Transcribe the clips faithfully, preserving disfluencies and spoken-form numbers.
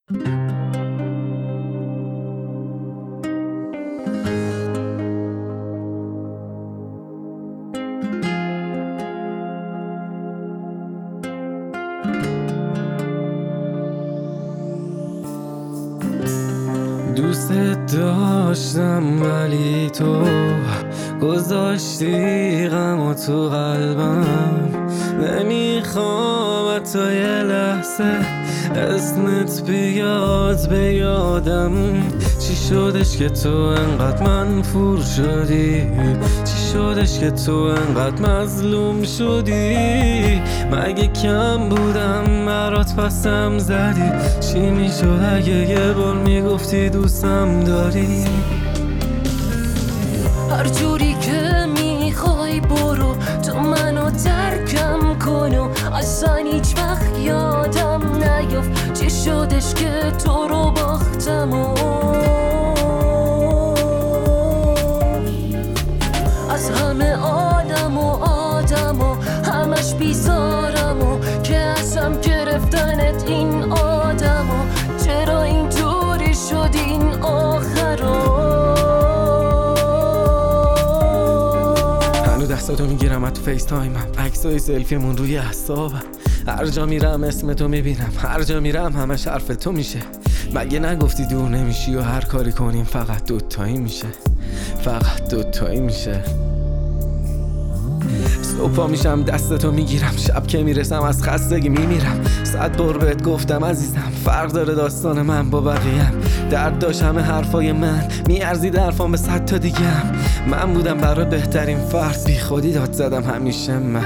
دوست داشتم ولی تو گذاشتی غم و تو قلبم. نمیخوام تا یه لحظه اسمت بیاد به یادم. چی شدش که تو انقدر منفور شدی؟ چی شدش که تو انقدر مظلوم شدی؟ مگه کم بودم برات پسم زدی؟ چی میشد اگه یه بار میگفتی دوستم داری؟ هر جوری که میخوای برو، تو منو ترکم کن و اصلا هیچ وقت یادم نیفت چی شدش که تو رو باختم و از همه آدم و آدم و همش بیزارم و که ازم گرفتنت این آدم و چرا اینطوری شد این آخرا. دستاتو میگیرم از تو فیس تایمم، عکسای سلفیمون روی اعصابم. هر جا میرم اسم تو میبینم، هر جا میرم همش حرف تو میشه. مگه نگفتی دور نمیشی و هر کاری کنیم فقط دوتایی میشه، فقط دوتایی میشه. صبح میشم دستتو میگیرم، شب که میرسم از خستگی میمیرم. صد بار بهت گفتم عزیزم فرق داره داستان من با بقیه‌ام. درد داشت همه حرفای من میارزید حرفام به صد تا دیگم. من بودم برای بهترین فرد، بی خودی داد زدم همیشه من.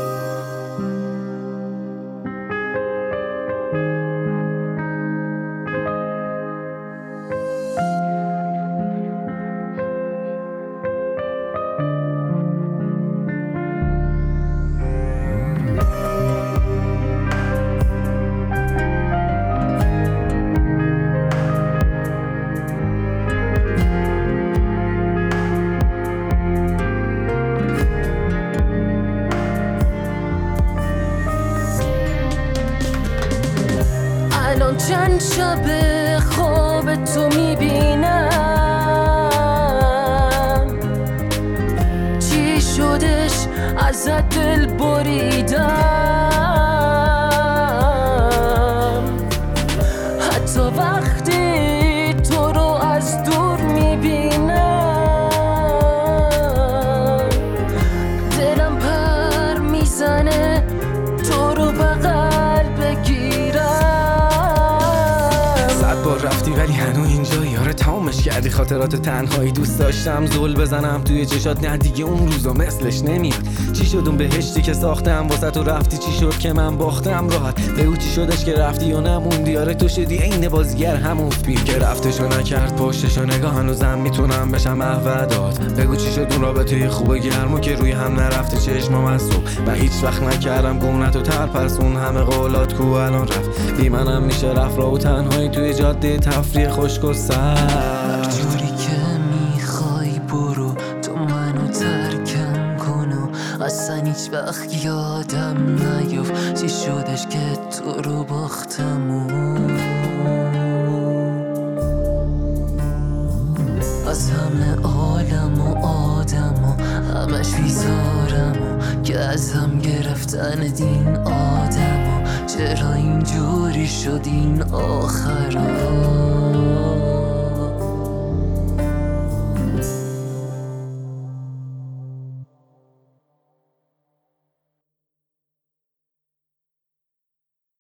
الان چند شب خواب تو میبینم، چی شدش ازت دل بریدم. حتی وقتی تو رو از دور میبینم دلم پر میزنه تو رو بغل بگیرم. رفتی ولی هنو اینجایی، آره تمامش کردی خاطرات تنهایی. دوست داشتم زل بزنم توی چشات، نه دیگه اون روزا مثلش نمیاد. چی شد اون بهشتی که ساختم واسه تو رفتی؟ چی شد که من باختم راحت؟ بگو چی شدش که رفتی و نموندی؟ آره تو شدی عین بازیگر همون فیلم که رفتشو نکرد پشتشو نگاه. هنوزم میتونم بشم احودات. بگو چی شد اون رابطه خوب گرمو که روی هم نرفته چشمام از صبح. من هیچ وقت نکردم گونت و تر، پس اون همه قولات کو الان رفت. بی منم میشه رفت را و تنهایی توی جاده تفریح خشک و سرد. هر جوری که میخوای برو، تو منو ترکم کن و اصلا هیچ وقت یادم نیفت چی شدش که تو رو باختم و از همه عالم و آدم و همش بیزارم و که ازم گرفتن این آدم و چرا اینجوری شد این آخرا.